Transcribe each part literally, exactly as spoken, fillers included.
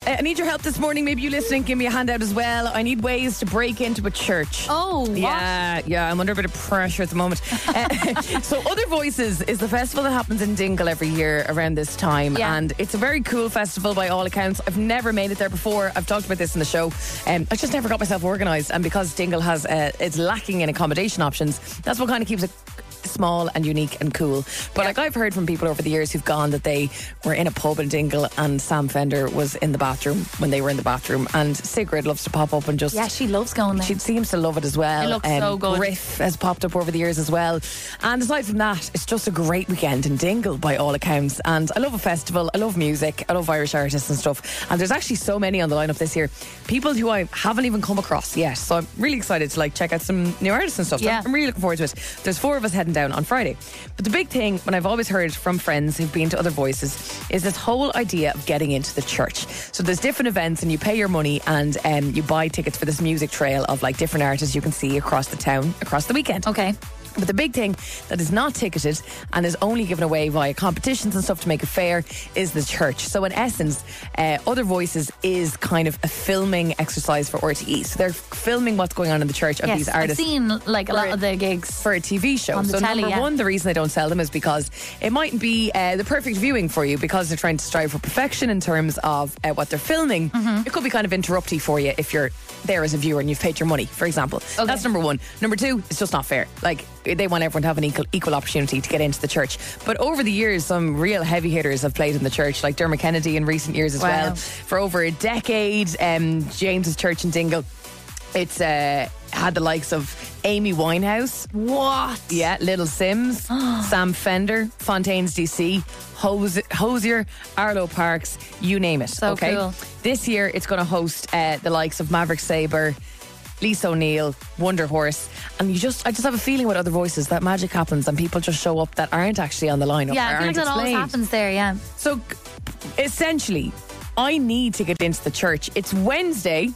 Uh, I need your help this morning. Maybe you listening, give me a handout as well. I need ways to break into a church. Oh, what? Yeah, yeah, I'm under a bit of pressure at the moment. uh, so Other Voices is the festival that happens in Dingle every year around this time. Yeah. And it's a very cool festival by all accounts. I've never made it there before. I've talked about this in the show. Um, I just never got myself organised. And because Dingle has uh, it's lacking in accommodation options, that's what kind of keeps it small and unique and cool. But Yeah. like I've heard from people over the years who've gone that they were in a pub in Dingle and Sam Fender was in the bathroom when they were in the bathroom, and Sigrid loves to pop up and just Yeah, she loves going there. she seems to love it as well. It looks so good. Griff has popped up over the years as well. And aside from that, it's just a great weekend in Dingle by all accounts. And I love a festival, I love music, I love Irish artists and stuff. And there's actually so many on the lineup this year. People who I haven't even come across yet. So I'm really excited to like check out some new artists and stuff. So Yeah. I'm really looking forward to it. There's four of us heading down on Friday. But the big thing, when I've always heard from friends who've been to Other Voices, is this whole idea of getting into the church. So there's different events and you pay your money and um, you buy tickets for this music trail of like different artists you can see across the town across the weekend. Okay. But the big thing that is not ticketed and is only given away via competitions and stuff to make it fair is the church. So in essence, uh, Other Voices is kind of a filming exercise for R T E. So they're filming what's going on in the church of Yes, these I've artists seen like a lot For- of the gigs. for a T V show. On the So telly, number yeah. one, the reason they don't sell them is because it mightn't be uh, the perfect viewing for you because they're trying to strive for perfection in terms of uh, what they're filming. Mm-hmm. It could be kind of interrupty for you if you're there as a viewer and you've paid your money, for example. Okay. That's number one. Number two, it's just not fair. Like, they want everyone to have an equal, equal opportunity to get into the church. But over the years, some real heavy hitters have played in the church, like Dermot Kennedy in recent years as Wow. well. For over a decade, um, James's Church in Dingle, it's uh, had the likes of Amy Winehouse. What? Yeah, Little Sims, Sam Fender, Fontaines D C, Hos- Hosier, Arlo Parks, you name it. So okay. cool. This year it's going to host uh, the likes of Maverick Sabre, Lisa O'Neill, Wonder Horse, and you just I just have a feeling with Other Voices that magic happens and people just show up that aren't actually on the lineup. Yeah, or I feel like aren't that always explained. happens there, yeah. So g- essentially, I need to get into the church. It's Wednesday.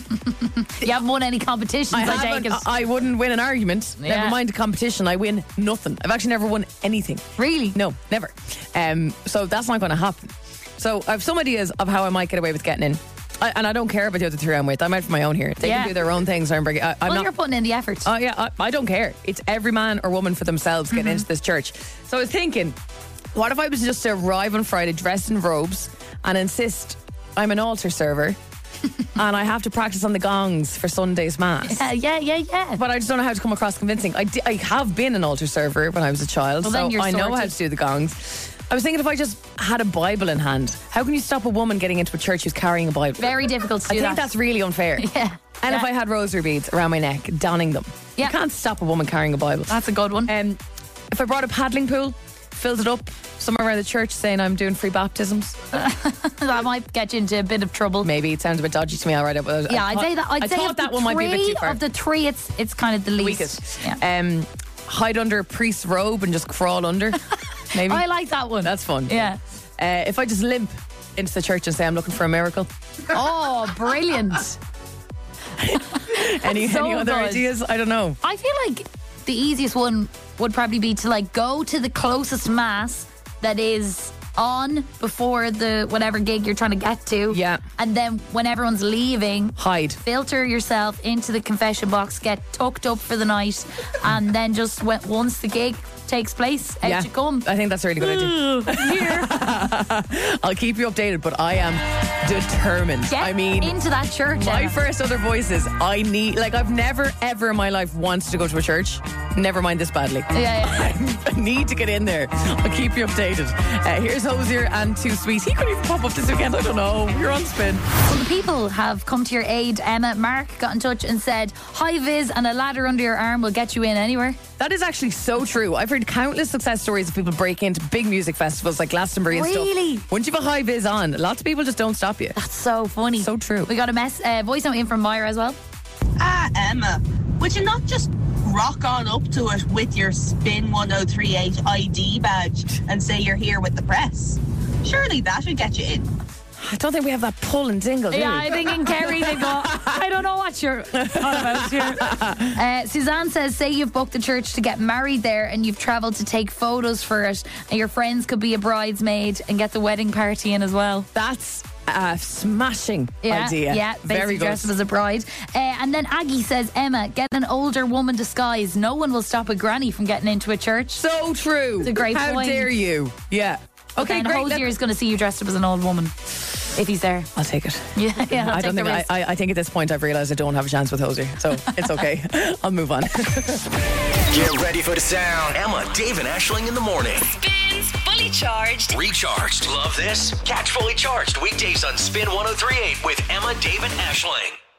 You haven't won any competitions, I, haven't- take it. I wouldn't win an argument. Yeah. Never mind a competition. I win nothing. I've actually never won anything. Really? No, never. Um, so that's not going to happen. So I have some ideas of how I might get away with getting in. I, and I don't care about the other three I'm with. I'm out for my own here. They Yeah. can do their own things. I'm bringing. I, I'm Well, not. you're putting in the effort. Oh yeah, I, I don't care. It's every man or woman for themselves getting into this church. So I was thinking, what if I was just to arrive on Friday dressed in robes and insist I'm an altar server and I have to practice on the gongs for Sunday's mass? yeah, yeah, yeah, yeah. But I just don't know how to come across convincing. I, di- I have been an altar server when I was a child, Well, then so you're I know how sorted. to do the gongs. I was thinking if I just had a Bible in hand, how can you stop a woman getting into a church who's carrying a Bible? Very difficult to I do think that. that's really unfair. Yeah. And if Yeah. I had rosary beads around my neck, donning them, Yeah. you can't stop a woman carrying a Bible. That's a good one. Um, if I brought a paddling pool, filled it up somewhere around the church saying I'm doing free baptisms, That might get you into a bit of trouble. maybe it sounds a bit dodgy to me. I'll write it. But Yeah, I I'd thought- say that. I'd I say thought of that the one might be a bit three- too far. Of the three, it's it's kind of the The least. weakest. Yeah. Um, hide under a priest's robe and just crawl under. Maybe I like that one. that's fun. Yeah. Uh, if I just limp into the church and say I'm looking for a miracle, Oh, brilliant. any So any other good. ideas? I don't know. I feel like the easiest one would probably be to like go to the closest mass that is on before the whatever gig you're trying to get to. Yeah. And then when everyone's leaving, Hide. filter yourself into the confession box, get tucked up for the night, and then just when, once the gig takes place, out Yeah, you come. I think that's a really good idea. Here, I'll keep you updated, but I am determined. get I mean, into that church. my Emma. first Other Voices, I need, like, I've never ever in my life wanted to go to a church. Never mind this badly. Yeah, yeah, I need to get in there. I'll keep you updated. Uh, here's Hosier and Too Sweet. He could even pop up this weekend. I don't know. You're on spin. Well, the people have come to your aid, Emma. Mark got in touch and said, high vis and a ladder under your arm will get you in anywhere. That is actually so true. I've heard countless success stories of people breaking into big music festivals like Glastonbury and Really? stuff. Once you have a high vis on, lots of people just don't stop you. That's so funny. So true. We got a mess, uh, voice note in from Myra as well. Ah, Emma, would you not just rock on up to it with your Spin ten thirty-eight I D badge and say you're here with the press? Surely that would get you in. I don't think we have that pull and dingle, do Yeah, we? I think in Kerry they go, I don't know what you're on about here. Uh, Suzanne says, say you've booked the church to get married there and you've travelled to take photos for it, and your friends could be a bridesmaid and get the wedding party in as well. That's a smashing Yeah, idea. yeah, Very basically good. dress up as a bride. Uh, and then Aggie says, Emma, get an older woman disguise. No one will stop a granny from getting into a church. So true. It's a great How point. dare you? Yeah. Okay, and great. Hosier Let- is going to see you dressed up as an old woman if he's there. I'll take it. Yeah, yeah. I'll I don't take think the I, risk. I, I think at this point I've realised I don't have a chance with Hosier, so it's okay. I'll move on. Get ready for the sound. Emma, Dave, and Ashling in the morning. Spins Fully Charged. Recharged. Love this? Catch Fully Charged weekdays on Spin one oh three point eight with Emma, Dave, and Ashling.